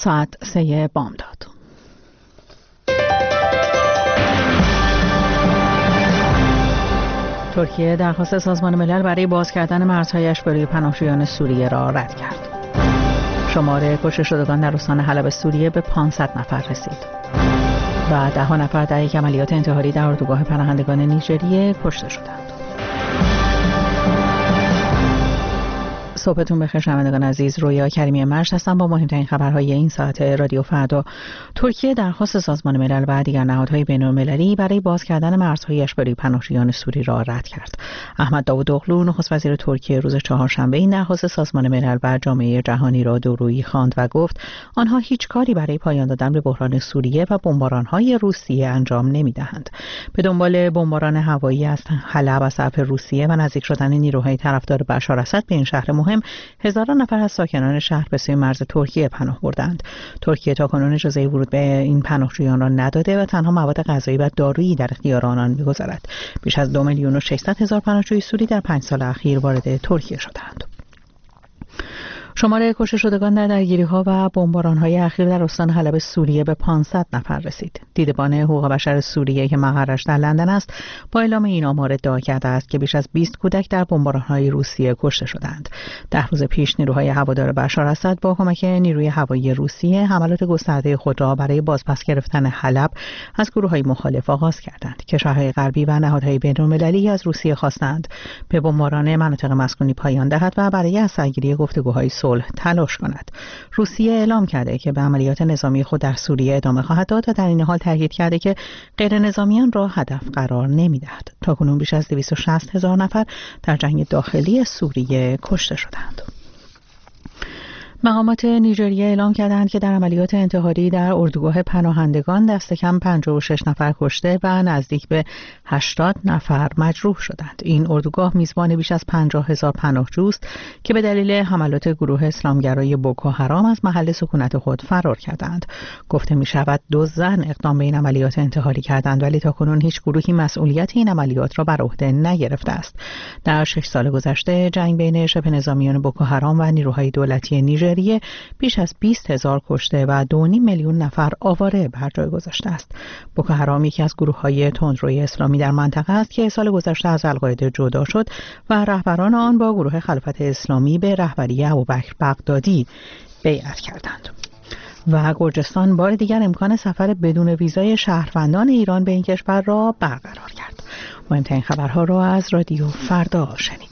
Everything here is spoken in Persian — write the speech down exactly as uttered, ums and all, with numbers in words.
ساعت سه بامداد. ترکیه درخواست سازمان ملل برای باز کردن مرزهایش برای پناهجویان سوریه را رد کرد. شمار کشته شدگان در استان حلب سوریه به پانصد نفر رسید و ده ها نفر در یک عملیات انتحاری در اردوگاه پناهندگان نیجریه کشته شدند. صبحتون بخیر شنوندگان عزیز، رویا کریمی مرش هستم با مهمترین خبرهای این ساعت رادیو فردا. ترکیه درخواست سازمان ملل و دیگر نهادهای بین‌المللی برای باز کردن مرزهایش برای پناهجویان سوری را رد کرد. احمد داوودوغلو نخست وزیر ترکیه روز چهارشنبه این درخواست سازمان ملل و جامعه جهانی را دورویی خواند و گفت آنها هیچ کاری برای پایان دادن به بحران سوریه و بمباران‌های روسیه انجام نمی‌دهند. به دنبال بمباران هوایی از حلب از طرف روسیه و نزدیک شدن نیروهای طرفدار بشار اسد به این شهر مهم، هزاران نفر از ساکنان شهر به سوی مرز ترکیه پناه بردند. ترکیه تاکنون اجازه ورود به این پناهجویان را نداده و تنها مواد غذایی و دارویی در اختیار آنان می‌گذارد. بیش از دو میلیون و ششصد هزار پناهجوی سوری در پنج سال اخیر وارد ترکیه شدند. شمار کشته شدگان در درگیری‌ها و بمباران‌های اخیر در استان حلب سوریه به پانصد نفر رسید. دیدبان حقوق بشر سوریه که مقرش در لندن است، با اعلام این آمار ادعا کرده است که بیش از بیست کودک در بمباران‌های روسیه کشته شدند. ده روز پیش نیروهای هوادار بشار اسد با کمک نیروی هوایی روسیه حملات گسترده خود را برای بازپس گرفتن حلب از گروه‌های مخالف آغاز کردند. کشورهای غربی و نهادهای بین‌المللی از روسیه خواستند به بمباران مناطق مسکونی پایان دهد و برای اثرگیری گفتگوهای صلح تلاش کند. روسیه اعلام کرده که به عملیات نظامی خود در سوریه ادامه خواهد داد و در این حال تاکید کرده که غیر نظامیان را هدف قرار نمی‌دهد. تاکنون بیش از دویست و شصت هزار نفر در جنگ داخلی سوریه کشته شدند. مقامات نیجریه اعلام کردند که در عملیات انتحاری در اردوگاه پناهندگان دست کم پنجاه و شش نفر کشته و نزدیک به هشتاد نفر مجروح شدند. این اردوگاه میزبان بیش از پنجاه هزار پناهجوست که به دلیل حملات گروه اسلامگرای بوکو حرام از محل سکونت خود فرار کردند. گفته می شود دو زن اقدام به این عملیات انتحاری کردند، ولی تاکنون هیچ گروهی مسئولیت این عملیات را بر عهده نگرفته است. در شش سال گذشته جنگ بین شبه نظامیان بوکو حرام و نیروهای دولتی نیجریه بیش از بیست هزار کشته و دو و نیم میلیون نفر آواره بر جای گذاشته است. بوکو حرام یکی از گروه‌های تندروی اسلامی در منطقه است که سال گذشته از القاعده جدا شد و رهبران آن با گروه خلافت اسلامی به رهبری ابوبکر بغدادی بیعت کردند. و گرجستان بار دیگر امکان سفر بدون ویزای شهروندان ایران به این کشور را برقرار کرد. مهمترین خبرها را از رادیو فردا شنید.